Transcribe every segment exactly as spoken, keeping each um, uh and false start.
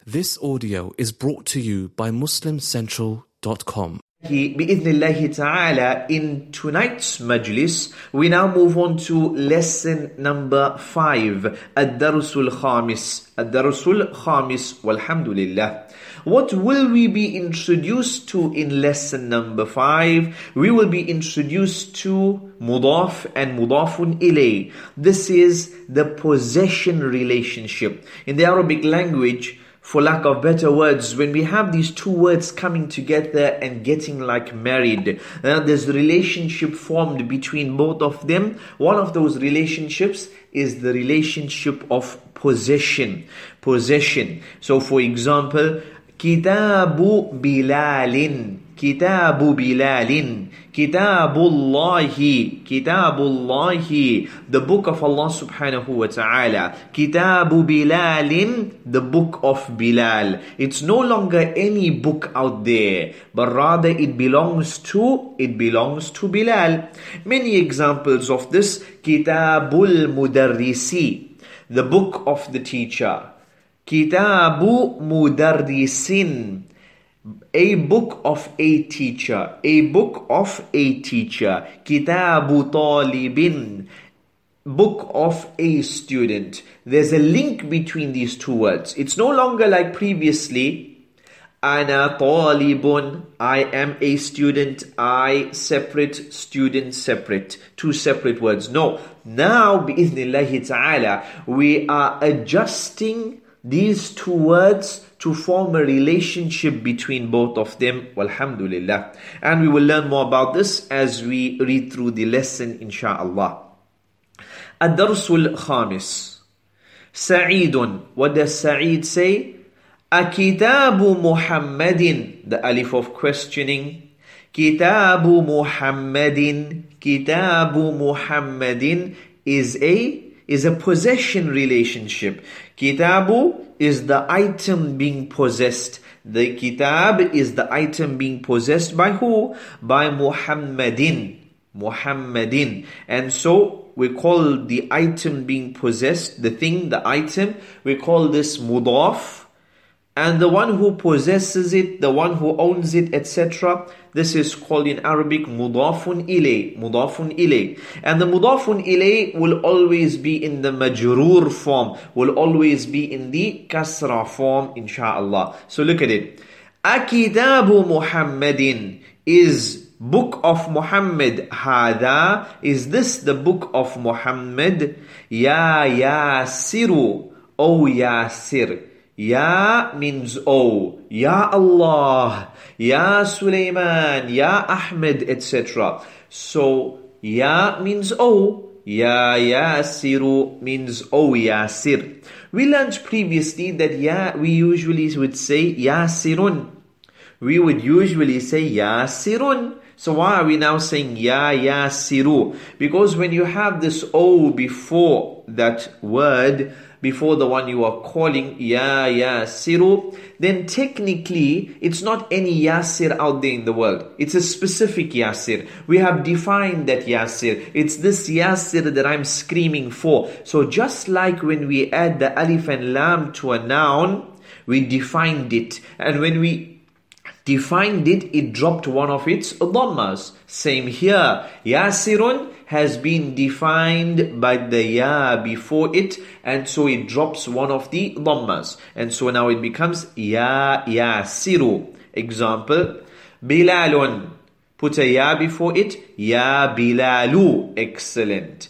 This audio is brought to you by Muslim Central dot com. Bi'idhnillahi ta'ala, in tonight's majlis, we now move on to lesson number five, Ad-Darsul Khamis. Ad-Darsul Khamis, walhamdulillah. What will we be introduced to in lesson number five? We will be introduced to Mudaf and Mudafun ilay. This is the possession relationship. In the Arabic language, for lack of better words, when we have these two words coming together and getting like married, uh, there's a relationship formed between both of them. One of those relationships is the relationship of possession. Possession. So for example, Kitabu Bilalin. Kitabu Bilalin. Kitabullahi. Kitabullahi. The book of Allah subhanahu wa ta'ala. Kitabu Bilalin. The book of Bilal. It's no longer any book out there, but rather it belongs to, it belongs to Bilal. Many examples of this. Kitabul Mudarrisi. The book of the teacher. Kitabu Mudarrisin. A book of a teacher. A book of a teacher. Kitabu Talibin. Book of a student. There's a link between these two words. It's no longer like previously, Ana Talibun. I am a student. I separate, student separate. Two separate words. No. Now, bi'idhnillahi ta'ala, we are adjusting these two words to form a relationship between both of them. Walhamdulillah. And we will learn more about this as we read through the lesson, insha'Allah. Ad-Darsul Khamis. Sa'idun. What does Sa'id say? Akitabu Muhammadin. The alif of questioning. Kitabu Muhammadin. Kitabu Muhammadin is a is a possession relationship. Kitabu is the item being possessed. The kitab is the item being possessed by who? By Muhammadin. Muhammadin. And so we call the item being possessed, the thing, the item, we call this mudaf. And the one who possesses it, the one who owns it, et cetera, this is called in Arabic mudafun ilay. Mudafun ilay. And the mudafun ilay will always be in the majroor form, will always be in the kasra form, insha'Allah. So look at it. Akitabu Muhammadin is book of Muhammad. Hada, is this the book of Muhammad? Ya Yasiru, O Yasir. Ya means oh, Ya Allah, Ya Sulaiman, Ya Ahmed, et cetera. So Ya means oh, Ya Yasiru means oh Yasir. We learned previously that Ya, we usually would say Yasirun. We would usually say Yasirun. So why are we now saying Ya Yasiru? Because when you have this O before that word, before the one you are calling Ya Yasiru, then technically it's not any Yasir out there in the world. It's a specific Yasir. We have defined that Yasir. It's this Yasir that I'm screaming for. So just like when we add the alif and lam to a noun, we defined it. And when we defined it, it dropped one of its dhammas. Same here. Yasirun has been defined by the ya before it, and so it drops one of the dhammas. And so now it becomes ya yasiru. Example, Bilalun. Put a ya before it, ya Bilalu. Excellent.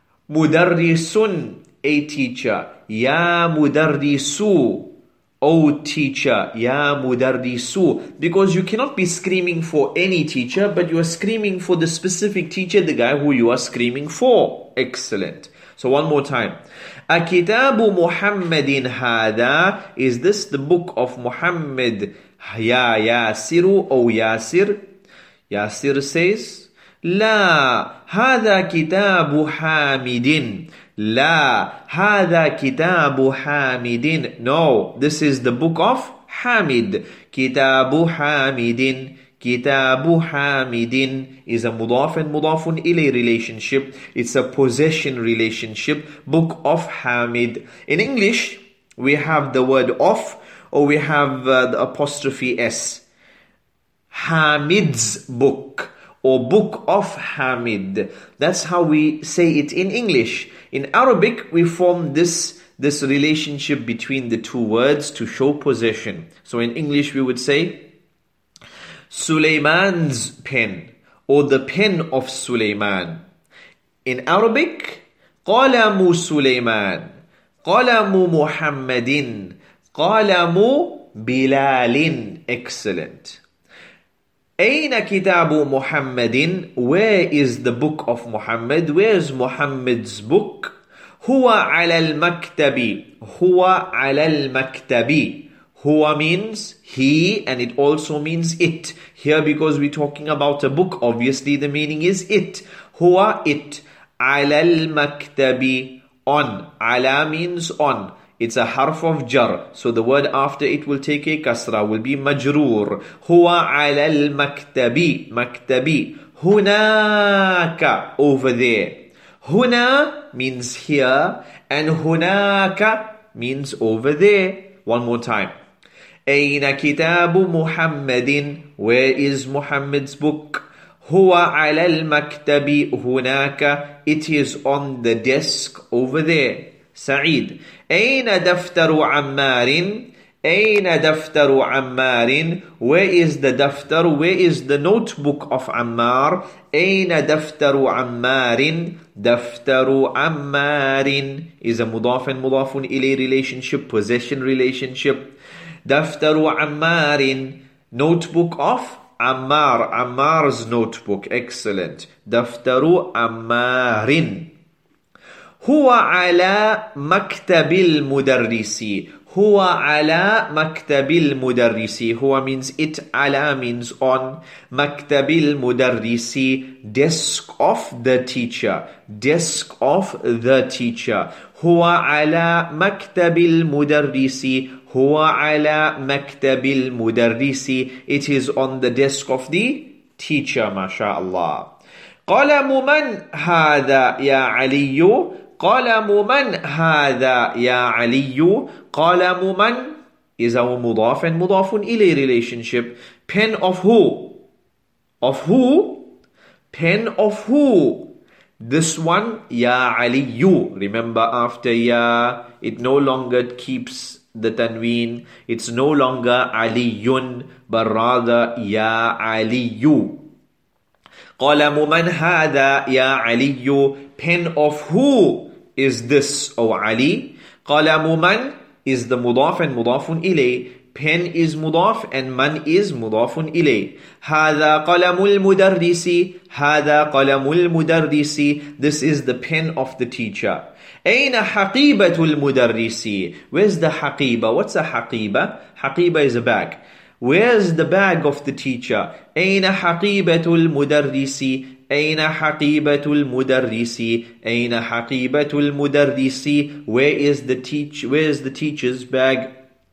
Mudarrisun, a teacher. Ya Mudarrisu. O teacher, Ya Mudarrisu. Because you cannot be screaming for any teacher, but you are screaming for the specific teacher, the guy who you are screaming for. Excellent. So one more time. Akitabu Muhammadin hada. Is this the book of Muhammad? Ya Yasiru, O Yasir. Yasir says, La, hada kitabu Hamidin. La, hada kitabu Hamidin. No, this is the book of Hamid. Kitabu Hamidin. Kitabu Hamidin is a mudaf and mudafun ilay relationship. It's a possession relationship. Book of Hamid. In English, we have the word of, or we have uh, the apostrophe S. Hamid's book, or book of Hamid. That's how we say it in English. In Arabic, we form this, this relationship between the two words to show possession. So in English, we would say Suleiman's pen, or the pen of Suleiman. In Arabic, Qalamu Suleiman, Qalamu Muhammadin, Qalamu Bilalin. Excellent. Aina kitabu Muhammadin? Where is the book of Muhammad? Where is Muhammad's book? Huwa ala al-maktabi. Huwa ala al-maktabi. Huwa means he, and it also means it. Here, because we're talking about a book, obviously the meaning is it. Huwa, it. Ala al-maktabi. On. Ala means on. It's a harf of jar. So the word after it will take a kasra, will be majroor. Huwa ala al-maktabi. Maktabi. Hunaka. Over there. Huna means here, and hunaka means over there. One more time. Aina kitabu Muhammadin? Where is Muhammad's book? Huwa ala al-maktabi hunaka. It is on the desk over there. Sa'id. Aina daftaru Ammarin? Aina daftaru Ammarin? Where is the daftar? Where is the notebook of Ammar? Aina daftaru Ammarin? Daftaru Ammarin is a mudaf and mudafun ilay relationship, possession relationship. Daftaru Ammarin, notebook of Ammar, Ammar's notebook. Excellent. Daftaru Ammarin. Huwa ala maktabil mudarrisi. Huwa ala maktabil mudarrisi. Huwa means it, ala means on. Maktabil mudarrisi, desk of the teacher. Desk of the teacher. Huwa ala maktabil mudarrisi. Huwa ala maktabil mudarrisi. It is on the desk of the teacher, mashallah. Qalamu man hadha ya aliyu? Qalamu man hadha ya aliyu? Qalamu man is our mudaf and mudafun ilay relationship. Pen of who? Of who? Pen of who? This one, ya aliyu. Remember, after ya, it no longer keeps the tanween. It's no longer aliyun, but rather ya aliyu. Qalamu man hadha ya aliyu? Pen of who is this, O Ali? Qalamu man is the mudaf and mudafun ilay. Pen is mudaf and man is mudafun ilay. Hadha qalamul mudarrisi. Hadha qalamul mudarrisi. This is the pen of the teacher. Aina haqibatul mudarrisi? Where's the haqiba? What's a haqiba? Haqiba is a bag. Where's the bag of the teacher? Aina haqibatul mudarrisi? Aina haqibatul mudarrisi? Aina haqibatul mudarrisi? Where is the teach? Where is the teacher's bag?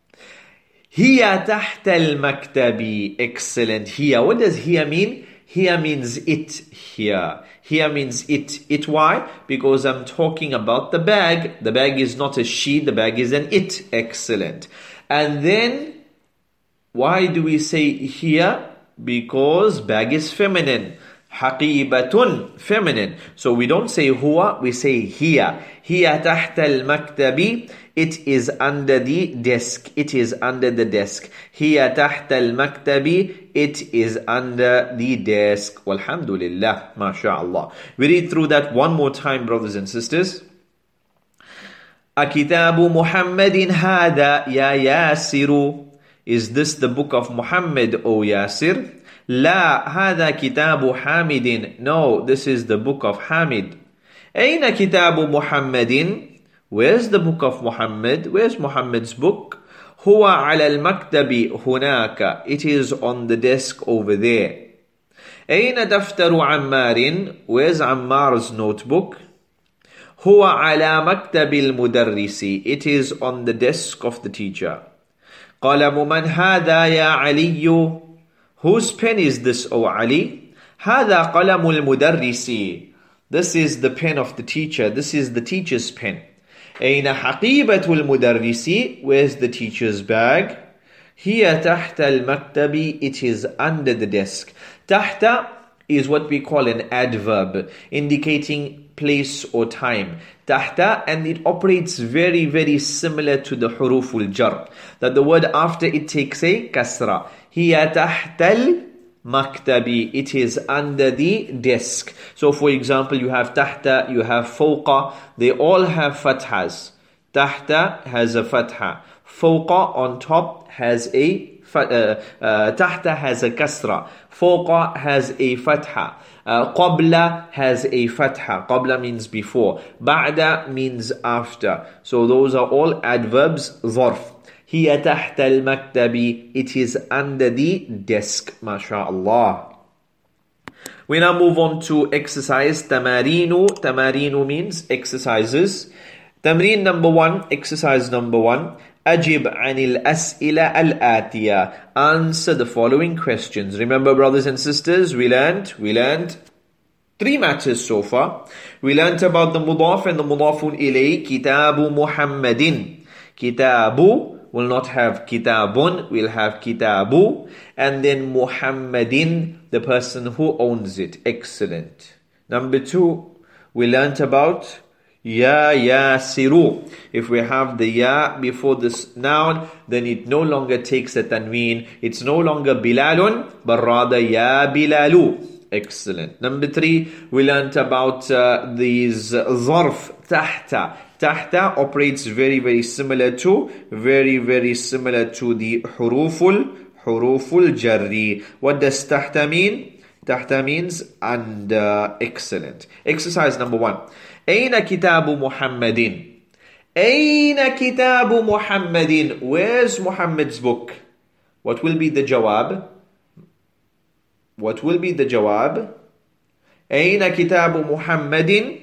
Hiya tahta al-maktabi. Excellent. Hiya. What does hiya mean? Hiya means it here. Hiya means it. It why? Because I'm talking about the bag. The bag is not a she, the bag is an it. Excellent. And then, why do we say hiya? Because bag is feminine. Haqibatun, feminine. So we don't say huwa, we say hiya. Hiya tahta al-maktabi. It is under the desk. It is under the desk. Hiya tahta al-maktabi. It is under the desk. Walhamdulillah. MashaAllah. We read through that one more time, brothers and sisters. Akitabu Muhammadin hada ya Yasiru. Is this the book of Muhammad, O Yasir? La, hada kitabu Hamidin. No, this is the book of Hamid. Aina kitabu Muhammadin? Where's the book of Muhammad? Where's Muhammad's book? Huwa ala al-maktabi hunaka. It is on the desk over there. Aina daftaru Ammarin? Where's Ammar's notebook? Huwa ala maktabi al-mudarrisi. It is on the desk of the teacher. Qalamu man hada ya aliyu? Whose pen is this, O Ali? Hada qalamul mudarrisi. This is the pen of the teacher. This is the teacher's pen. Aina haqibatul mudarrisi? Where's the teacher's bag? Here تحت المكتب, it is under the desk. تحت is what we call an adverb, indicating place or time. تحت, and it operates very, very similar to the huruful jar. That the word after it takes a kasra. Here تحت المكتب, it is under the desk. So for example, you have تحت, you have فوق, they all have fathas. تحت has a fatha. فوق on top has a uh, uh, تحت has a kasra. فوق has a fatha. Uh, قبل has a fatha. قبل means before. بعد means after. So those are all adverbs ظرف. هي تحت المكتب, it is under the desk. MashaAllah. We now move on to exercise tamarinu. Tamarinu means exercises. Tamreen number one, exercise number one. أجب عن الأسئلة الآتية. Answer the following questions. Remember, brothers and sisters, we learned, we learned three matters so far. We learned about the mudaf and the mudafun ilay. Kitabu Muhammadin. Kitabu will not have kitabun, we'll have kitabu. And then Muhammadin, the person who owns it. Excellent. Number two, we learned about Ya Yasiru. If we have the Ya before this noun, then it no longer takes a tanween. It's no longer Bilalun, but rather Ya Bilalu. Excellent. Number three, we learnt about uh, these zarf, tahta. Tahta operates very, very similar to, very, very similar to the huruful, huruful jarri. What does tahta mean? Tahta means under. Excellent. Exercise number one. أين كتاب محمد? أين كتاب محمد? Where's Muhammad's book? What will be the jawab? What will be the jawab? أين كتاب محمد?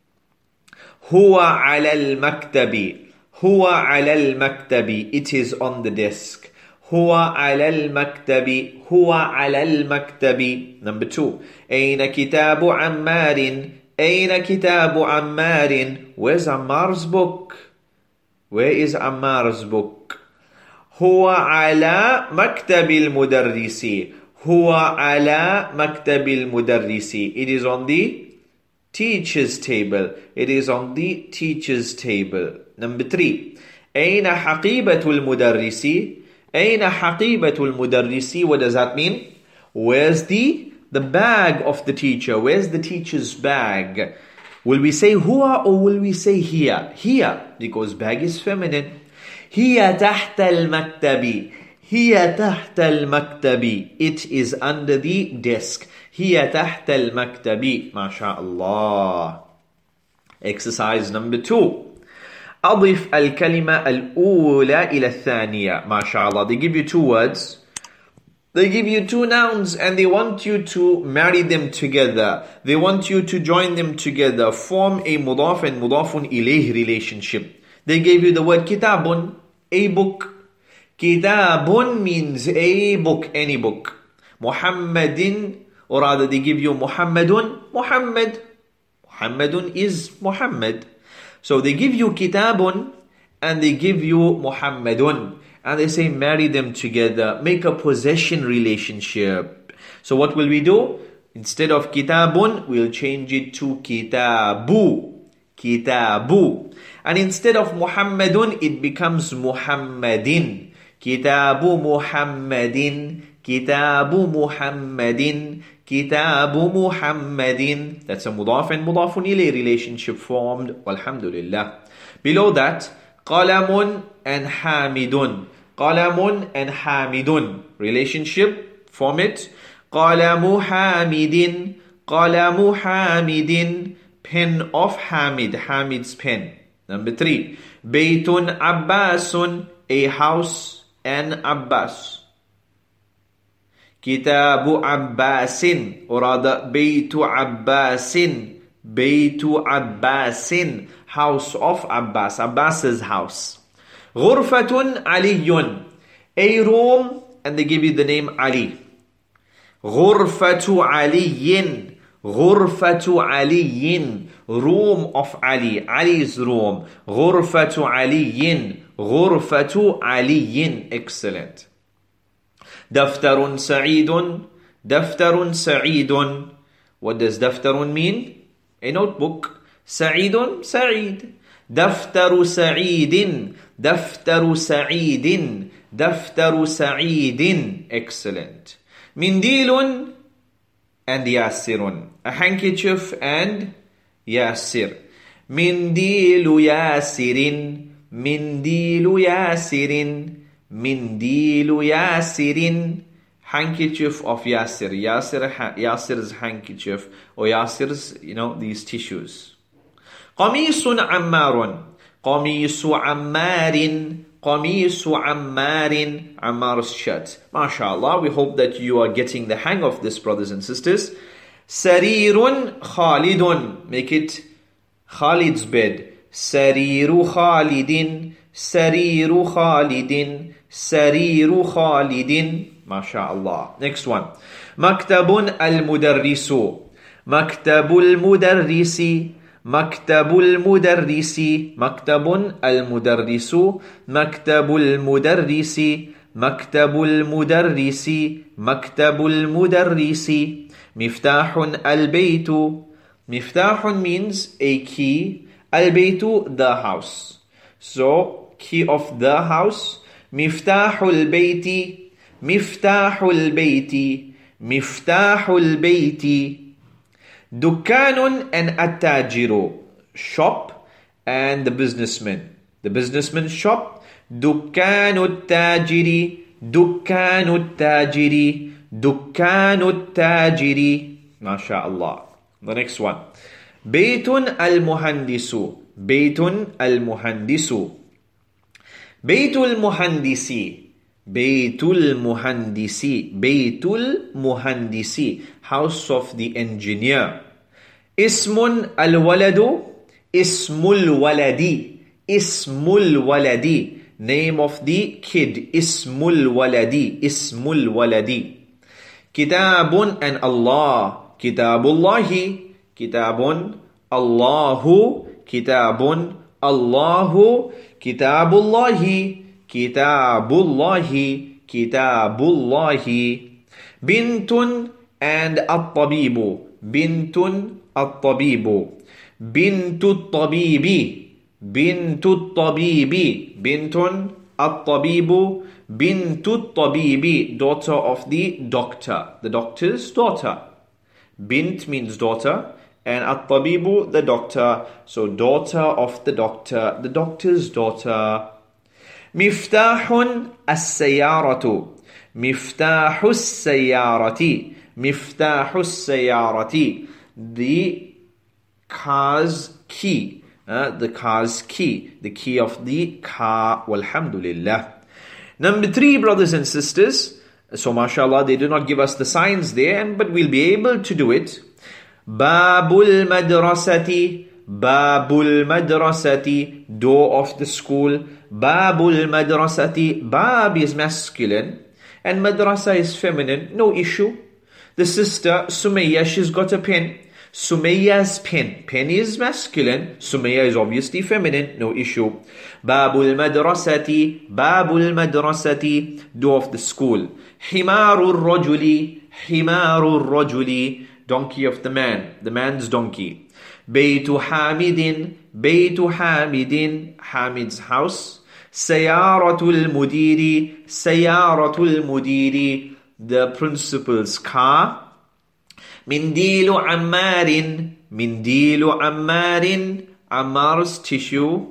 هو على المكتب. هو على المكتب. It is on the desk. هو على المكتب. هو على المكتب. Number two. أين كتاب عمار? أين كتاب عمار? Where's Ammar's book? Where is Ammar's book? هو على مكتب المدرس. هو على مكتب المدرس. It is on the teacher's table. It is on the teacher's table. Number three. أين حقيبة المدرس? أين حقيبة المدرس? What does that mean? Where's the The bag of the teacher? Where's the teacher's bag? Will we say huwa or will we say here? Here, because bag is feminine. هي تحت المكتب. هي تحت المكتب. It is under the desk. هي تحت المكتب. MashaAllah. Exercise number two. أضف الكلمة الأولى إلى الثانية. MashaAllah. They give you two words. They give you two nouns and they want you to marry them together. They want you to join them together, form a mudaf and mudafun ilayh relationship. They gave you the word kitabun, a book. Kitabun means a book, any book. Muhammadin, or rather they give you Muhammadun, Muhammad. Muhammadun is Muhammad. So they give you kitabun and they give you Muhammadun. And they say marry them together, make a possession relationship. So what will we do? Instead of kitabun, we'll change it to kitabu. Kitabu. And instead of Muhammadun, it becomes Muhammadin. Kitabu Muhammadin. Kitabu Muhammadin. Kitabu Muhammadin. That's a mudaf and mudafun ilayh relationship formed. Alhamdulillah. Below that, qalamun and hamidun. Qalamun and hamidun. Relationship, form it. Qalamu hamidin. Qalamu hamidin. Pen of Hamid. Hamid's pen. Number three. Baytun Abbasun. A house and Abbas. Kitabu Abbasin. Or rather, Baytu Abbasin. Baytu Abbasin. House of Abbas. Abbas's house. Ghurfatun Aliyun. A room, and they give you the name Ali. Ghurfatu Aliyin. Ghurfatu Aliyin. Room of Ali. Ali's room. Ghurfatu Aliyin. Ghurfatu Aliyin. Excellent. Daftarun sa'idun. Daftarun sa'idun. What does daftarun mean? A notebook. Sa'idun, sa'id. Daftaru sa'idin. Daftaru sa'idin. Daftaru sa'idin. Excellent. Mindilun and yasirun. A handkerchief and yasir. Mindilu yasirin. Mindilu yasirin. Mindilu yasirin. Handkerchief of Yasir. Yasir, Yasir's handkerchief, or Yasir's, you know, these tissues. Qamisun ammarun. Qamisu ammarin. Qamisu ammarin. Ammar's shirt. MashaAllah, we hope that you are getting the hang of this, brothers and sisters. Sarirun Khalidun. Make it Khalid's bed. Sariru Khalidin. Sariru Khalidin. Sariru Khalidin. MashaAllah. Next one. Maktabun al-mudarrisu. Maktabul mudarrisi. Maktabul mudarrisi. Maktabun al-mudarrisu. Maktabul mudarrisi. Maktabul mudarrisi. Maktabul mudarrisi. Miftahun al-baytu. Miftahun means a key. Al-baytu, the house. So, key of the house. Miftahul bayti. Miftahul bayti. Miftahul bayti. Dukkanun and attajiru. Shop and the businessman. The businessman's shop. Dukkanu tajiri. Dukkanu tajiri. Dukkanu tajiri. MashaAllah. The next one. Baytun al-muhandisu. Baytun al-muhandisu. Baytul muhandisi. Baytul muhandisi. Baytul muhandisi. House of the engineer. Ismun al-waladu. Ismul waladi. Ismul waladi. Name of the kid. Ismul waladi. Ismul waladi. Kitabun and Allah. Kitabullahi. Kitabun. Allahu. Kitabun. Allahu. Kitabullahi. Kitabullahi. Kitabullahi. Bintun and at-tabibu. Bintun at-tabibu. Bintu at-tabibi. Bintu at-tabibi. Bintun at-tabibu. Bintu at-tabibi. Daughter of the doctor. The doctor's daughter. Bint means daughter. And at-tabibu, the doctor. So daughter of the doctor. The doctor's daughter. Miftahun as-sayyaratu. Miftahu as-sayyarati. Miftahu as-sayyarati. The car's key. Uh, the car's key. The key of the car. Walhamdulillah. Number three, brothers and sisters. So mashallah, they do not give us the signs there, but we'll be able to do it. Babul madrasati. Babul madrasati. Door of the school. Babul madrasati. Bab is masculine and madrasa is feminine. No issue. The sister Sumayya, she's got a pen. Sumayya's pen. Pen is masculine. Sumayya is obviously feminine. No issue. Babul madrasati. Babul madrasati. Door of the school. Himarur rajuli. Himarur rajuli. Donkey of the man. The man's donkey. Baytu Hamidin. Baytu Hamidin. Hamid's house. Sayaratul mudiri. Sayaratul mudiri. The principal's car. Mindilu ammarin. Mindilu ammarin. Ammar's tissue.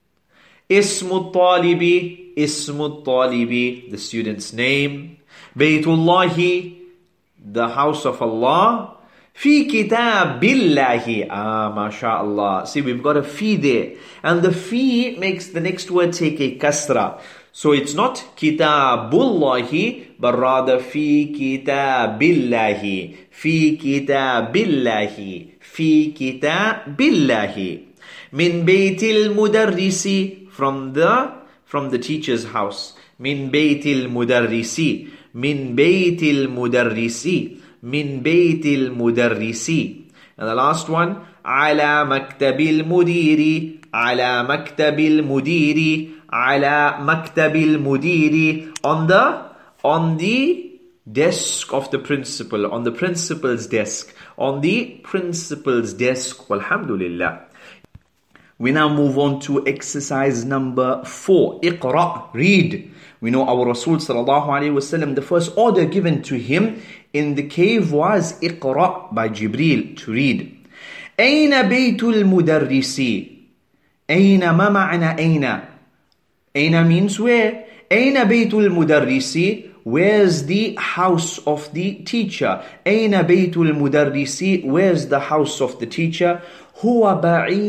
Ismu talibi. Ismu talibi. The student's name. Baytullahi. The house of Allah. Fi kitabillahi. Ah, mashallah. See, we've got a fi there. And the fi makes the next word take a kasra. So it's not kitabullahi, but rather fi kitabillahi. Fi kitabillahi. Fi kitabillahi. Min baytil mudarrisi. From the, from the teacher's house. Min baytil mudarrisi. Min baytil mudarrisi. Min baytil mudarrisi. And the last one, ala maktabil mudiri. Ala maktabil mudiri. Ala maktabil mudiri. On the, on the desk of the principal, on the principal's desk, on the principal's desk. Walhamdulillah. We now move on to exercise number four. Iqra, read. We know our Rasul sallallahu alayhi wasallam, the first order given to him in the cave was Iqra by Jibreel, to read. أين بيت المدرس? أين ما معنى أين? أين means where? أين بيت المدرس? Where's the house of the teacher? أين بيت المدرس? Where's the house of the teacher? هو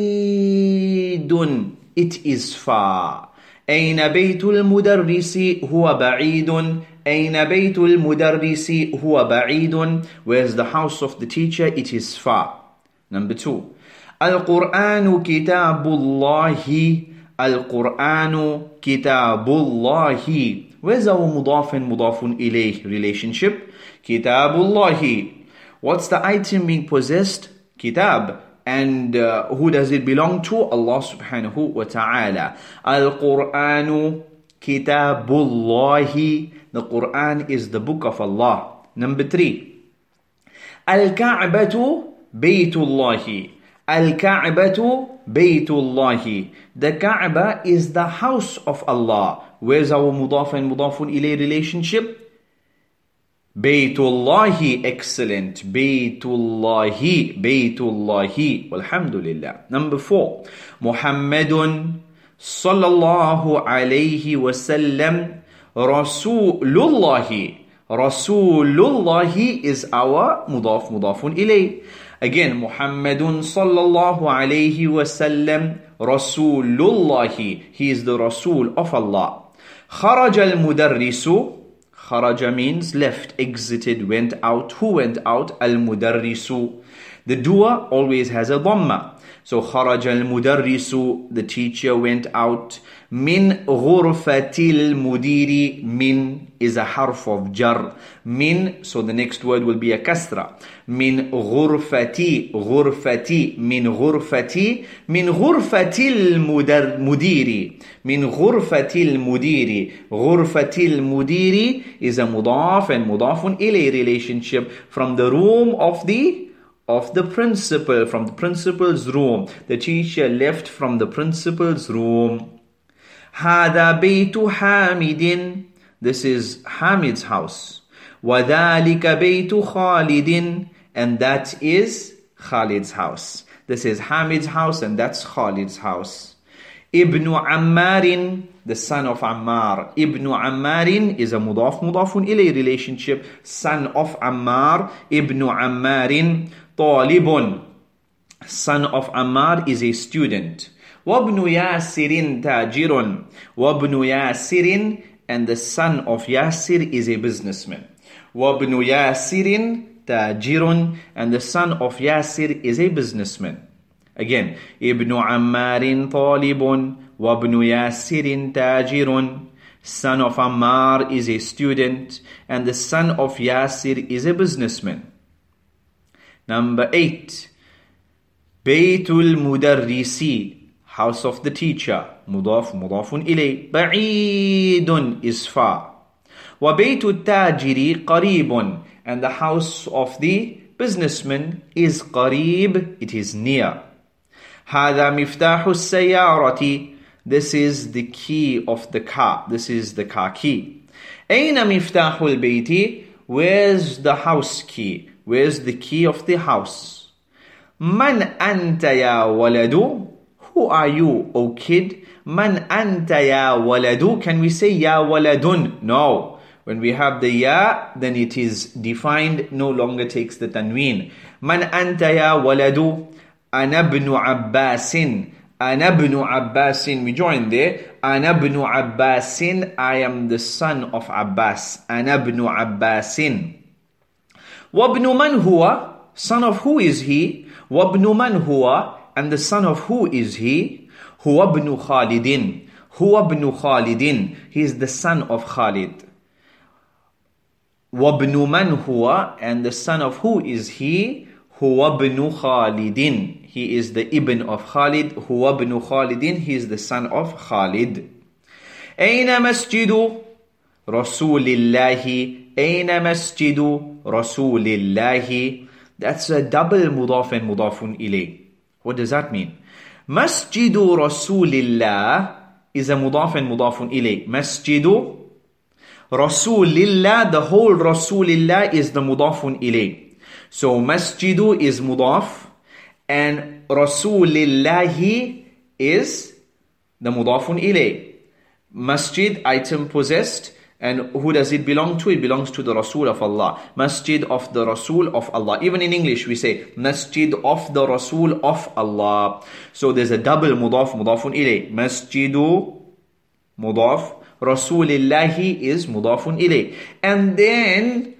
بعيد. It is far. أين بيت المدرس؟ هو بعيد. أين بيت المدرس؟ هو بعيد. Where's the house of the teacher? It is far. Number two. القرآن كتاب الله. القرآن كتاب الله. Where's our مضاف and مضاف إليه relationship? كتاب الله. What's the item being possessed? Kitab. And uh, who does it belong to? Allah subhanahu wa ta'ala. Al-Qur'anu kitabullahi. The Quran is the book of Allah. Number three. Al-Ka'batu baytullahi. Al-Ka'batu baytullahi. The Kaaba is the house of Allah. Where's our mudaf and mudafun ilay relationship? Baytullahi, excellent. Baytullahi, Baytullahi. Walhamdulillah. Number four. Muhammadun sallallahu alayhi wasallam Rasulullahi. Rasulullahi is our mudaf mudafun ilay. Again, Muhammadun sallallahu alayhi wasallam Rasulullahi. He is the Rasul of Allah. Kharaja al-mudarrisu. Kharaja means left, exited, went out. Who went out? Al-mudarrisu. The dua always has a dhamma. So kharaja al-mudarrisu, the teacher went out. Min ghurfatil mudiri. Min is a harf of jar. Min, so the next word will be a kasra. Min ghurfati, ghurfati, min ghurfati, min ghurfatil mudiri. Min ghurfatil mudiri. Ghurfatil mudiri is a mudaf and mudafun ilay relationship from the room of the of the principal, from the principal's room. The teacher left from the principal's room. هذا بيت حامد. This is Hamid's house. وذلك بيت خالد. And that is Khalid's house. This is Hamid's house and that's Khalid's house. Ibn Ammarin, the son of Ammar. Ibn Ammarin is a mudaf mudafun ilay relationship. Son of Ammar. Ibn Ammarin. Talibun. Son of Ammar is a student. Wabnu Yasirin tajirun. Wabnu Yasirin, and the son of Yasir is a businessman. Wabnu Yasirin tajirun, and the son of Yasir is a businessman. Again, Ibn Ammarin talibun. Wabnu Yasirin tajirun. Son of Ammar is a student, and the son of Yasir is a businessman. Number eight. Baytul Mudarrisi. House of the teacher. Mudaf, mudafun ilay. Ba'idun is far. Wa baytul tajiri qaribun. And the house of the businessman is qarib. It is near. Hada miftahu sayyarati. This is the key of the car. This is the car key. Aina miftahul bayti. Where's the house key? Where's the key of the house? Man anta ya waladu? Who are you, O kid? Man anta ya waladu? Can we say ya waladun? No. When we have the ya, then it is defined, no longer takes the tanween. Man anta ya waladu? Ana ibn Abbasin. Ana ibn Abbasin. We join there. Ana ibn Abbasin. I am the son of Abbas. Ana ibn Abbasin. Wabnu man huwa? Son of who is he? Wabnu man huwa? And the son of who is he? Huwa ibn Khalidin. Huwa ibn Khalidin. He is the son of Khalid. Wabnu man huwa? And the son of who is he? Huwa ibn Khalidin. He is the ibn of Khalid. Huwa ibn Khalidin. He is the son of Khalid. Aina masjidu? Rasulillahi. Aina masjidu Rasulillahi. That's a double mudaf and mudafun ilay. What does that mean? Masjidu Rasulillah is a mudaf and mudafun ilay. Masjidu Rasulillah, the whole Rasulillah is the mudafun ilay. So masjidu is mudaf and Rasulillahi is the mudafun ilay. Masjid, item possessed, and who does it belong to? It belongs to the Rasul of Allah. Masjid of the Rasul of Allah. Even in English we say Masjid of the Rasul of Allah. So there's a double mudaf, mudafun ilay. Masjidu mudaf, Rasulillahi is mudafun ilay. And then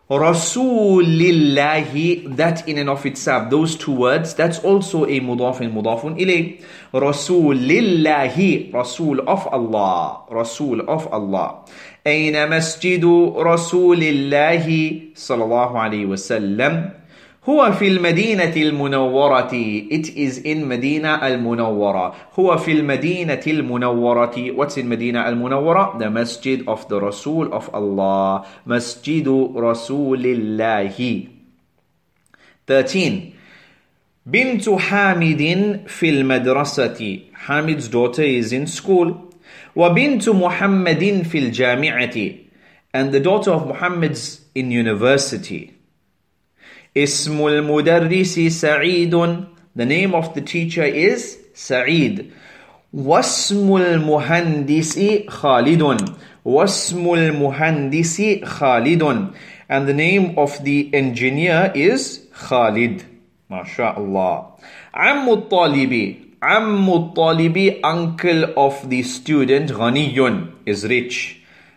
Rasulillahi, that in and of itself, those two words, that's also a mudaf and mudafun ilay. Rasulillahi, Rasul of Allah, Rasul of Allah. Aina masjidu Rasulillahi sallallahu alayhi wa sallam. Huwa fil Madinati al-Munawwarati. It is in Medina al-Munawwara. Huwa fil Madinati al-Munawwarati. What's in Medina al-Munawwara? The masjid of the Rasul of Allah. Masjidu Rasulillahi. thirteen. Bintu Hamidin fil madrasati. Hamid's daughter is in school. Wa bintu Muhammadin fil jami'ati. And the daughter of Muhammad's in university. Ismul mudarrisi Sa'idun. The name of the teacher is Sa'id. Wasmul muhandisi Khalidun. Wasmul muhandisi Khalidun. And the name of the engineer is Khalid. MashaAllah. Ammu talibi. Ammu talibi, uncle of the student, Ghaniyun, is rich.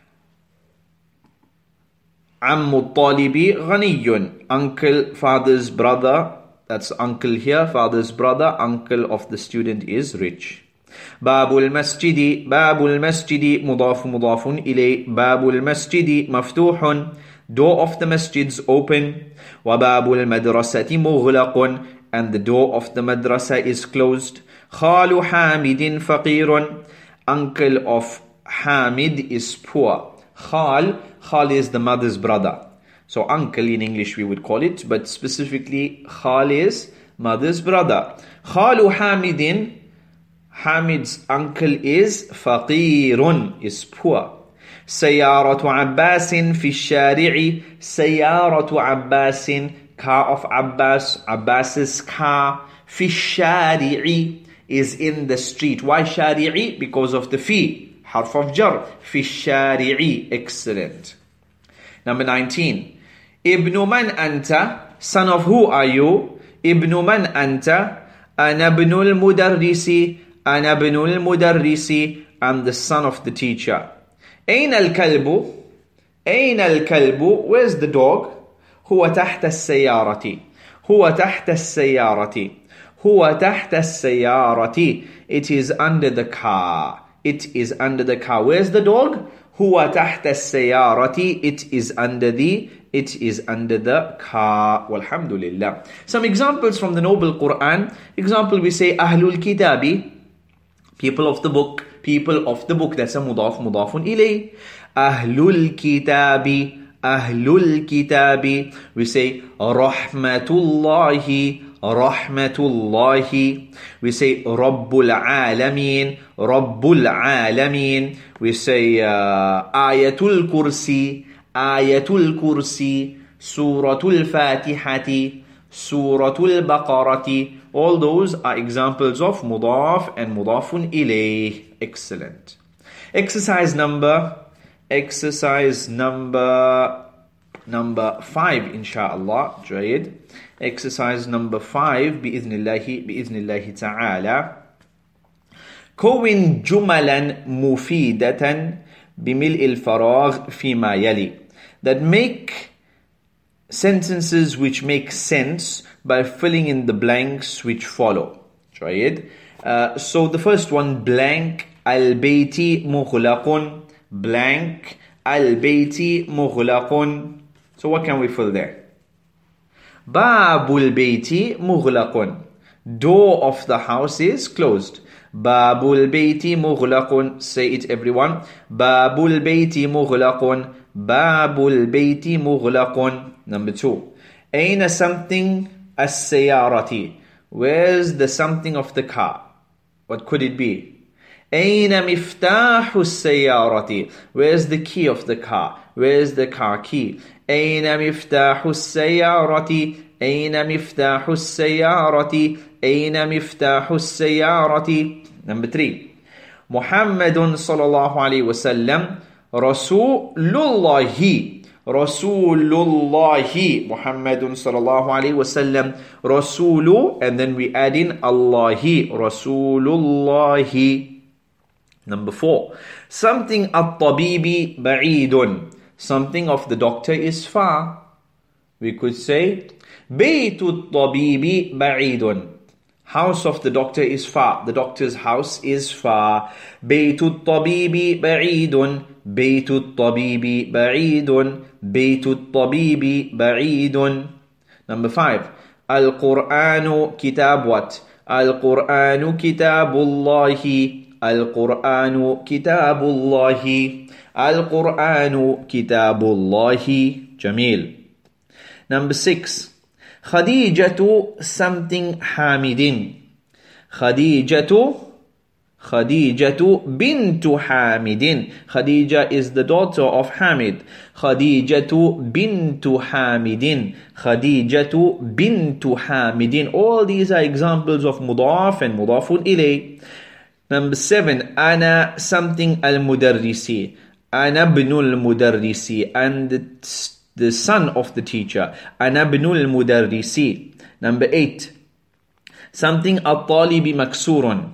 Ammu talibi Ghaniyun, uncle, father's brother, that's uncle here, father's brother, uncle of the student is rich. Babul masjidi, babul masjidi, mudafu mudafun ilay, babul masjidi maftuhun, door of the masjid's open, wa babul madrasati mughlaqun, and the door of the madrasa is closed. Khalu Hamidin faqirun, uncle of Hamid is poor. Khal, Khal is the mother's brother. So uncle in English we would call it, but specifically Khal is mother's brother. Khalu Hamidin, Hamid's uncle is faqirun, is poor. Sayyaratu Abbasin fi shari'i, Sayyaratu Abbasin, car of Abbas, Abbas's car, fi shari'i, is in the street. Why shari'i? Because of the fi, harf of jar, fi shari'i. Excellent. Number nineteen. Ibnu man anta, son of who are you? Ibnu man anta, ana ibnul mudarrisi, ana ibnul mudarrisi, I'm the son of the teacher. Ayn al-kalbu, ayn al-kalbu, where's the dog? Huwa tahta as-sayyarati, huwa tahta as-sayyarati, huwa tahta as-sayyarati, it is under the car, it is under the car. Where's the dog? Huwa tahta as-sayyarati, it is under the, it is under the car. Walhamdulillah. Some examples from the Noble Quran. Example, we say Ahlul Kitabi, people of the book, people of the book, that's a mudaf, mudafun ilay. Ahlul Kitabi, Ahlul Kitabi, we say Rahmatullahi, Rahmatullahi, we say Rabbul Alameen, Rabbul Alameen, we say uh, Ayatul Kursi, Ayatul Kursi, Suratul Fatihati, Suratul Baqarati. All those are examples of mudaf and mudafun ilay. Excellent. Exercise number Exercise number number five, insha'Allah. Jayid. Exercise number five, bi'idhnillahi, bi'idhnillahi ta'ala. Kowin jumalan mufidatan bimil'il faragh fima yali. That make sentences which make sense by filling in the blanks which follow. Jayid. Uh, so the first one, blank, al-bayti mughlaqun. Blank, al-bayti mughlaqun. So what can we fill there? Babul bayti mughlaqun. Door of the house is closed. Babul Bayti Mughlaqun. Say it everyone. Babul Bayti Mughlaqun. Babul Bayti Mughlaqun. Number two. Aina something as-sayyarati. Where's the something of the car? What could it be? Aina miftahu as-sayyarati. Where's the key of the car? Where's the car key? Aina miftahu as-sayyarati. Aina miftahu as-sayyarati. Aina miftahu as-sayyarati. Number three. Muhammadun sallallahu alayhi wa sallam Rasulullahi. Rasulullahi. Muhammadun sallallahu alayhi wa sallam Rasulu, and then we add in Allahi. Rasulullahi. Number four. Something at-tabibi ba'idun. Something of the doctor is far. We could say Baytu at-tabibi ba'idun. House of the doctor is far. The doctor's house is far. Baytu at-tabibi ba'idun. Baytu at-tabibi ba'idun. Baytu at-tabibi ba'idun. Number five. Al-Qur'anu kitab what? Al-Qur'anu kitabullahi. Al-Qur'anu kitabullahi. Al-Qur'anu kitabullahi. Jamil. Number six. Khadijatu something Hamidin. Khadijatu Khadijatu bintu Hamidin. Khadija is the daughter of Hamid. Khadijatu bintu Hamidin. Khadijatu bintu Hamidin. All these are examples of mudaf and mudafun ilay. Number seven. Ana something al-mudarrisi. Ana ibnul mudarrisi. And the, the son of the teacher. Ana ibnul mudarrisi. Number eight. Something al-talibi maksurun.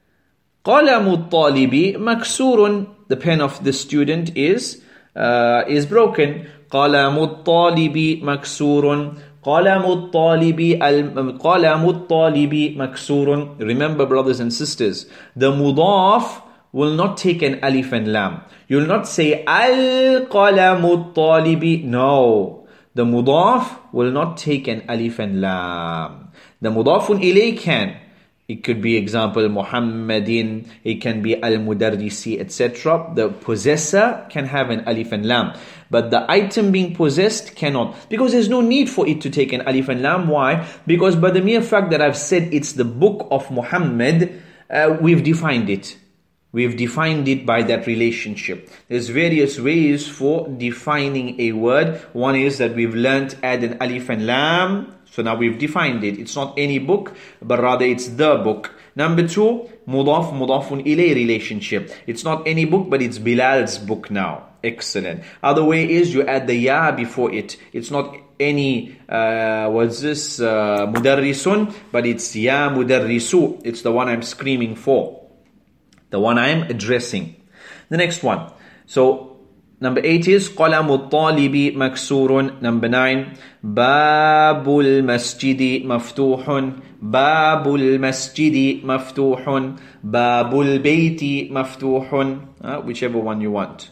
Qalamu al-talibi maksurun. The pen of the student is uh, is broken. Qalamu al-talibi maksurun. Qalamu al-talibi al-qalamu al-talibi maksurun. Remember, brothers and sisters, the mudaf will not take an alif and lam. You will not say al-qalamu al-talibi. No. The mudaf will not take an alif and lam. The mudafun ilay can. It could be example Muhammadin. It can be al-mudarrisi, et cetera. The possessor can have an alif and lam. But the item being possessed cannot. Because there's no need for it to take an alif and lam. Why? Because by the mere fact that I've said it's the book of Muhammad, uh, we've defined it. We've defined it by that relationship. There's various ways for defining a word. One is that we've learnt add an alif and lam. So now we've defined it. It's not any book, but rather it's the book. Number two, mudaf, mudafun ilay relationship. It's not any book, but it's Bilal's book now. Excellent. Other way is you add the ya before it. It's not any, uh, what's this, uh, mudarrisun, but it's ya mudarrisu. It's the one I'm screaming for. The one I'm addressing. The next one. So, number eight is qalamu talibi maksurun. Number nine, babul masjidi maftuhun. Babul masjidi maftuhun. Babul bayti maftuhun. Uh, whichever one you want.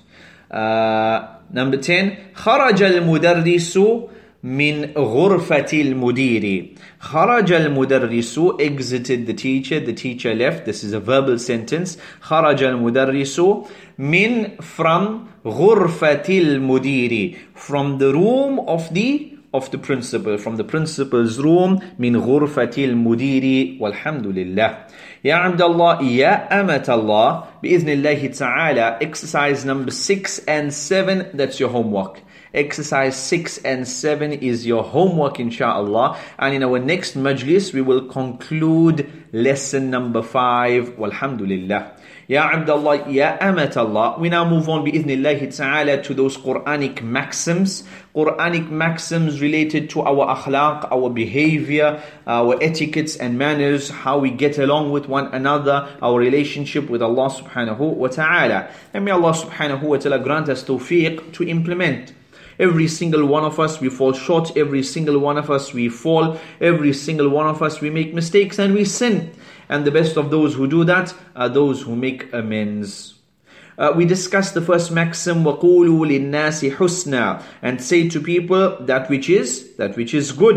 Uh, number ten, kharaja al-mudarrisu min ghurfati al-mudiri. Kharaja al-mudarrisu, exited the teacher, the teacher left. This is a verbal sentence. Kharaja al-mudarrisu min, from ghurfati al-mudiri, from the room of the of the principal, from the principal's room. Min ghurfati al-mudiri. Walhamdulillah. Ya Abdullah, Ya Amatallah, bi'idhnillahi ta'ala. Exercise number six and seven, that's your homework. Exercise six and seven is your homework, inshaAllah. And in our next majlis, we will conclude lesson number five. Walhamdulillah. Ya Abdullah, Ya Amatallah. We now move on bi'idhnillahi ta'ala to those Quranic maxims. Quranic maxims related to our akhlaq, our behavior, our etiquettes and manners, how we get along with one another, our relationship with Allah subhanahu wa ta'ala. And may Allah subhanahu wa ta'ala grant us tawfiq to implement. Every single one of us, we fall short. Every single one of us, we fall. Every single one of us, we make mistakes and we sin. And the best of those who do that are those who make amends. Uh, we discussed the first maxim, وَقُولُوا لِلنَّاسِ حُسْنًا, and say to people that which is, that which is good.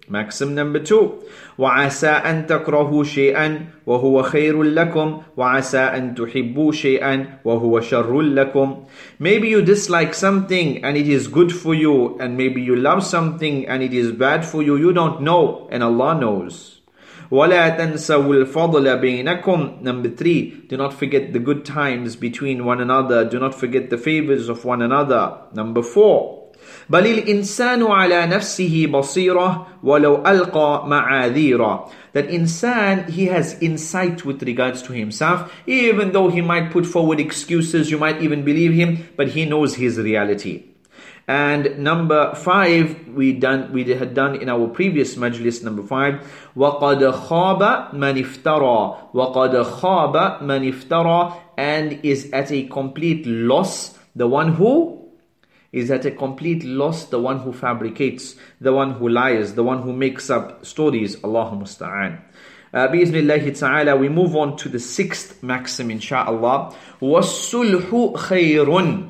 Maxim number two. وَعَسَىٰ أَن تَكْرَهُوا شَيْئًا وَهُوَ خَيْرٌ لَكُمْ وَعَسَىٰ أَن تُحِبُّوا شَيْئًا وَهُوَ شَرٌّ لَكُمْ. Maybe you dislike something and it is good for you, and maybe you love something and it is bad for you. You don't know, and Allah knows. وَلَا تَنْسَوُا الْفَضْلَ بَيْنَكُمْ. Number three, do not forget the good times between one another. Do not forget the favors of one another. Number four, بَلِ الْإِنسَانُ عَلَى نَفْسِهِ بَصِيرًا وَلَوْ أَلْقَى مَعَاذِيرًا. That insan, he has insight with regards to himself, even though he might put forward excuses, you might even believe him, but he knows his reality. And number five, we done we had done in our previous majlis, number five, وَقَدْ خَابَ مَنِ افْتَرَى وَقَدْ خَابَ مَنِ افْتَرَى. And is at a complete loss the one who is at a complete loss the one who fabricates, the one who lies, the one who makes up stories. Allahu musta'an. Uh, Bi-iznillahi ta'ala, we move on to the sixth maxim, insha'Allah. وَالصُّلْحُ خَيْرٌ.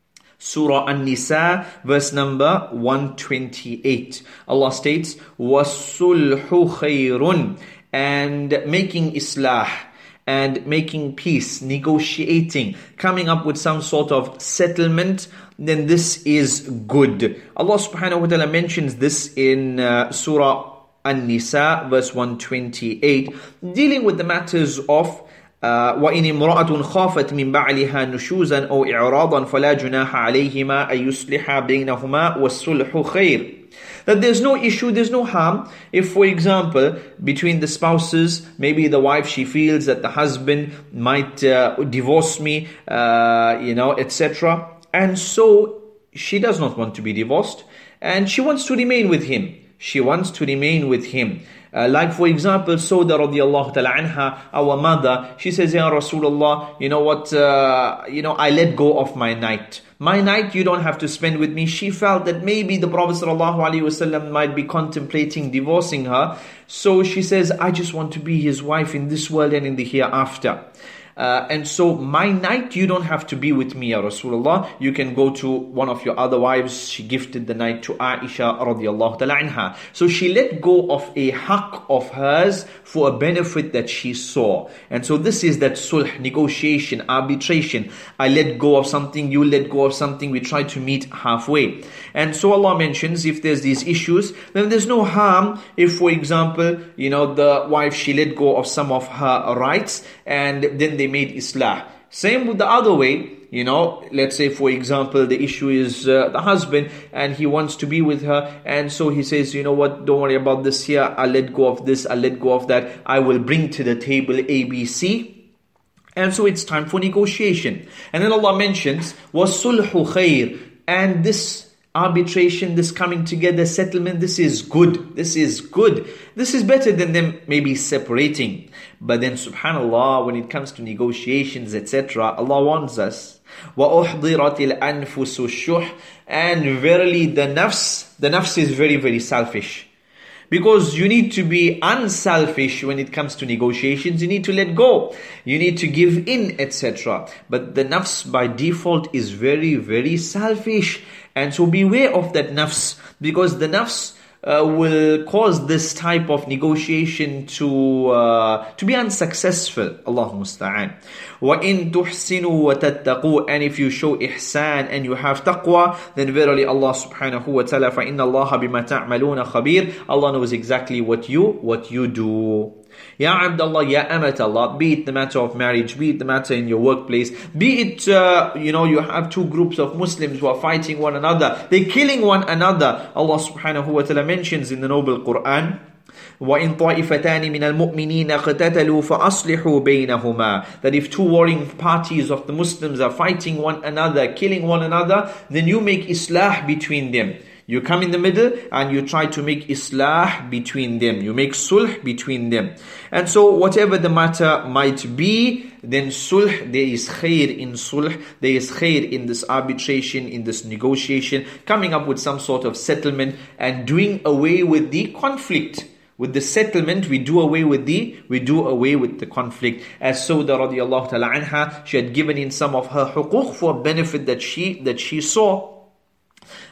Surah An-Nisa, verse number one twenty-eight. Allah states, وَالصُّلْحُ خَيْرٌ. And making islah, and making peace, negotiating, coming up with some sort of settlement, then this is good. Allah subhanahu wa ta'ala mentions this in uh, Surah An-Nisa, verse one twenty-eight, dealing with the matters of وَإِنِ امْرَأَةٌ خَافَتْ مِنْ بَعْلِهَا نُشُوزًا أَوْ إِعْرَاضًا فَلَا جُنَاحَ عَلَيْهِمَا أَن يُصْلِحَا بَيْنَهُمَا وَالصُّلْحُ خَيْرٌ. That there's no issue, there's no harm if, for example, between the spouses, maybe the wife, she feels that the husband might uh, divorce me, uh, you know, et cetera. And so she does not want to be divorced, and she wants to remain with him. She wants to remain with him. Uh, like for example, Sauda radiallahu ta'ala anha, our mother, she says, Ya Rasulullah, you know what, uh, you know, I let go of my night. My night you don't have to spend with me. She felt that maybe the Prophet sallallahu alaihi wasallam might be contemplating divorcing her. So she says, I just want to be his wife in this world and in the hereafter. Uh, and so my night, you don't have to be with me, Ya Rasulullah. You can go to one of your other wives. She gifted the night to Aisha radiallahu ta'ala anha. So she let go of a haqq of hers for a benefit that she saw. And so this is that sulh, negotiation, arbitration. I let go of something, you let go of something, we try to meet halfway. And so Allah mentions, if there's these issues, then there's no harm if, for example, you know, the wife, she let go of some of her rights, and then they made islah. Same with the other way, you know, let's say for example the issue is uh, the husband and he wants to be with her, and so he says, you know what, don't worry about this here, I'll let go of this, I'll let go of that, I will bring to the table A B C. And so it's time for negotiation. And then Allah mentions وَالصُّلْحُ خَيْرٌ. And this arbitration, this coming together, settlement, this is good. This is good. This is better than them maybe separating. But then subhanallah, when it comes to negotiations, et cetera, Allah warns us, وَأُحْضِرَتِ الْأَنفُسُ الشُّحْ. And verily the nafs, the nafs is very, very selfish. Because you need to be unselfish when it comes to negotiations. You need to let go. You need to give in, et cetera. But the nafs by default is very, very selfish. And so beware of that nafs, because the nafs uh, will cause this type of negotiation to uh, to be unsuccessful. Allahu musta'an. وَإِن تُحْسِنُوا وَتَتَّقُوا. And if you show ihsan and you have taqwa, then verily Allah subhanahu wa ta'ala, فَإِنَّ اللَّهَ بِمَا تَعْمَلُونَ خَبِيرٌ. Allah knows exactly what you, what you do. Ya Abdullah, Ya Amat Allah, be it the matter of marriage, be it the matter in your workplace, be it, uh, you know, you have two groups of Muslims who are fighting one another, they're killing one another. Allah subhanahu wa ta'ala mentions in the noble Quran, وَإِن طَائِفَتَانِ مِنَ الْمُؤْمِنِينَ اقْتَتَلُوا فَأَصْلِحُوا بَيْنَهُمَا. That if two warring parties of the Muslims are fighting one another, killing one another, then you make islah between them. You come in the middle and you try to make islah between them. You make sulh between them. And so whatever the matter might be, then sulh, there is khair in sulh. There is khair in this arbitration, in this negotiation, coming up with some sort of settlement and doing away with the conflict. With the settlement, we do away with the, we do away with the conflict. As Sauda radiallahu ta'ala anha, she had given in some of her huquq for benefit that she, that she saw.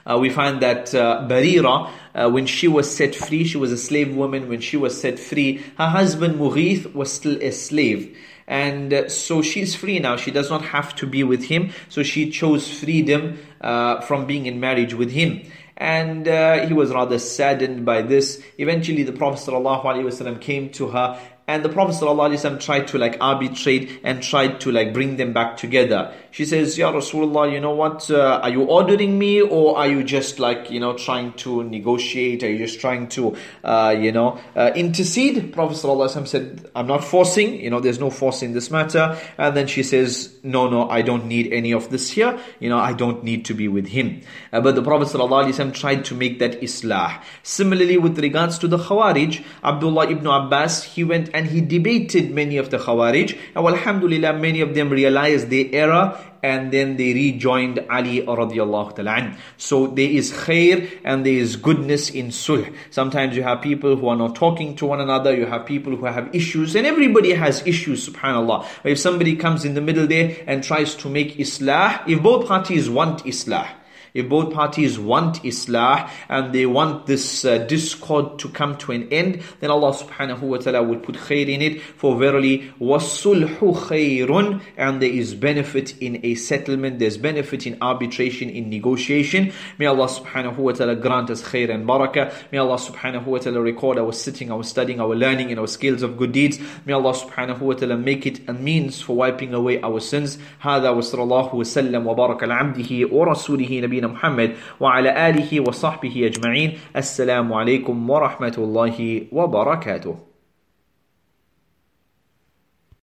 Uh, we find that uh, Barira, uh, when she was set free, she was a slave woman. When she was set free, her husband Mughith was still a slave. And uh, so she's free now. She does not have to be with him. So she chose freedom uh, from being in marriage with him. And uh, he was rather saddened by this. Eventually the Prophet ﷺ came to her, and the Prophet ﷺ tried to like arbitrate and tried to like bring them back together. She says, Ya Rasulullah, you know what, uh, are you ordering me, or are you just like, you know, trying to negotiate? Are you just trying to, uh, you know, uh, intercede? Prophet ﷺ said, I'm not forcing, you know, there's no force in this matter. And then she says, no, no, I don't need any of this here. You know, I don't need to be with him. Uh, but the Prophet ﷺ tried to make that islah. Similarly, with regards to the Khawarij, Abdullah ibn Abbas, he went and he debated many of the Khawarij. And alhamdulillah, many of them realized their error, and then they rejoined Ali radiallahu ta'ala anh. So there is khair and there is goodness in sulh. Sometimes you have people who are not talking to one another, you have people who have issues, and everybody has issues, subhanallah. But if somebody comes in the middle there and tries to make islah, if both parties want islah, if both parties want islah and they want this uh, discord to come to an end, then Allah subhanahu wa ta'ala will put khair in it. For verily, وَالصُّلْحُ خَيْرٌ, and there is benefit in a settlement, there's benefit in arbitration, in negotiation. May Allah subhanahu wa ta'ala grant us khair and barakah. May Allah subhanahu wa ta'ala record our sitting, our studying, our learning, and our scales of good deeds. May Allah subhanahu wa ta'ala make it a means for wiping away our sins. هذا وصلى الله وسلم وبارك على عبده ورسوله نبينا محمد وعلى آله وصحبه أجمعين. السلام عليكم ورحمة الله وبركاته.